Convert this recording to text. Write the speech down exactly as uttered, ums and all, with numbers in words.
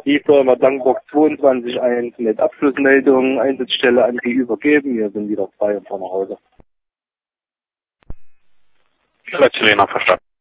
Die Firma Blankenburg zweiundzwanzig eins mit Abschlussmeldung, Einsatzstelle an die übergeben. Wir sind wieder frei und fahren nach Hause. Letzte Lena, verstanden.